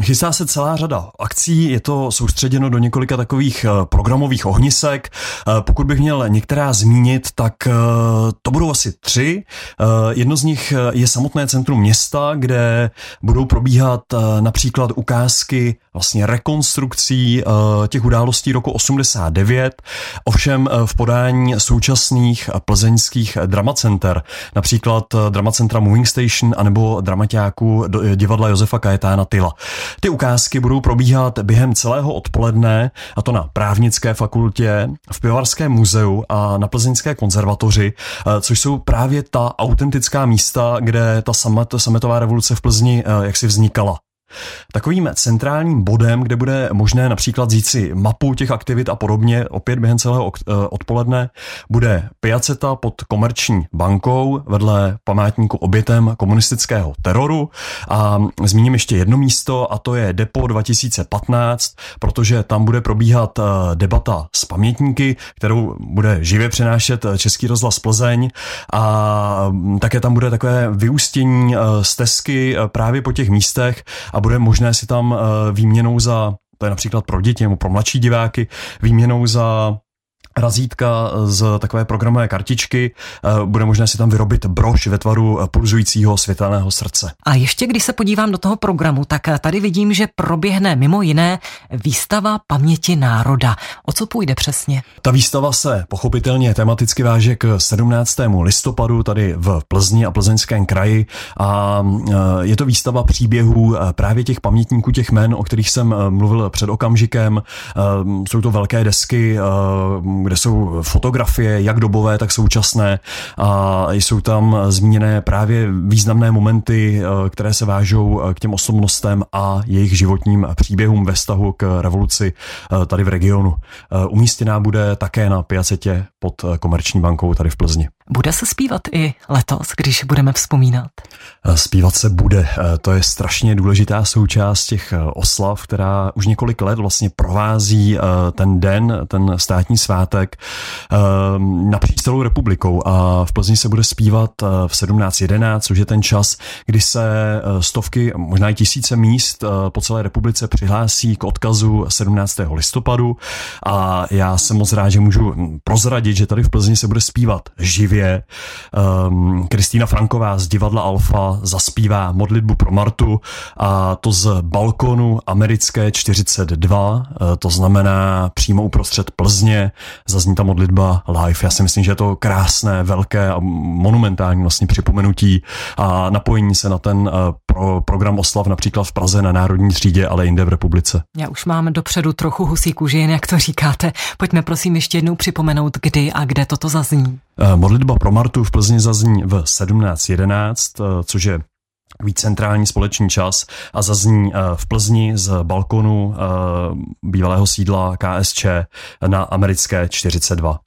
Chystá se celá řada akcí, je to soustředěno do několika takových programových ohnisek. Pokud bych měl některá zmínit, tak to budou asi 3. Jedno z nich je samotné centrum města, kde budou probíhat například ukázky vlastně rekonstrukcí těch událostí roku 89, ovšem v podání současných plzeňských dramacenter, například dramacentra Moving Station anebo dramaťáku divadla Josefa Kajetána Tyla. Ty ukázky budou probíhat během celého odpoledne, a to na Právnické fakultě, v Pivovarském muzeu a na Plzeňské konzervatoři, což jsou právě ta autentická místa, kde ta sametová revoluce v Plzni jaksi vznikala. Takovým centrálním bodem, kde bude možné například vzít si mapu těch aktivit a podobně, opět během celého odpoledne, bude piaceta pod Komerční bankou vedle památníku obětem komunistického teroru. A zmíním ještě jedno místo, a to je Depo 2015, protože tam bude probíhat debata s pamětníky, kterou bude živě přenášet Český rozhlas Plzeň, a také tam bude takové vyústění stezky právě po těch místech a bude možné si tam výměnou za, to je například pro děti nebo pro mladší diváky, výměnou za razítka z takové programové kartičky bude možné si tam vyrobit brož ve tvaru pulzujícího světelného srdce. A ještě když se podívám do toho programu, tak tady vidím, že proběhne mimo jiné výstava paměti národa. O co půjde přesně? Ta výstava se pochopitelně tematicky váže k 17. listopadu tady v Plzni a Plzeňském kraji a je to výstava příběhů právě těch pamětníků, těch jmen, o kterých jsem mluvil před okamžikem. Jsou to velké desky, kde jsou fotografie, jak dobové, tak současné, a jsou tam zmíněné právě významné momenty, které se vážou k těm osobnostem a jejich životním příběhům ve vztahu k revoluci tady v regionu. Umístěná bude také na piacetě pod Komerční bankou tady v Plzni. Bude se zpívat i letos, když budeme vzpomínat? Zpívat se bude. To je strašně důležitá součást těch oslav, která už několik let vlastně provází ten den, ten státní svátek napříč celou republikou, a v Plzni se bude zpívat v 17:11, což je ten čas, kdy se stovky, možná i tisíce míst po celé republice přihlásí k odkazu 17. listopadu, a já jsem moc rád, že můžu prozradit, že tady v Plzni se bude zpívat živě. Kristýna Franková z divadla Alfa zaspívá Modlitbu pro Martu, a to z balkonu Americké 42, to znamená přímo uprostřed Plzně, zazní ta modlitba live. Já si myslím, že je to krásné, velké a monumentální vlastně připomenutí a napojení se na ten program oslav například v Praze na Národní třídě, ale jinde v republice. Já už mám dopředu trochu husí kůži, jen jak to říkáte. Pojďme prosím ještě jednou připomenout, kdy a kde toto zazní. Modlitba pro Martu v Plzni zazní v 17:11, což je centrální společný čas, a zazní v Plzni z balkonu bývalého sídla KSČ na Americké 42.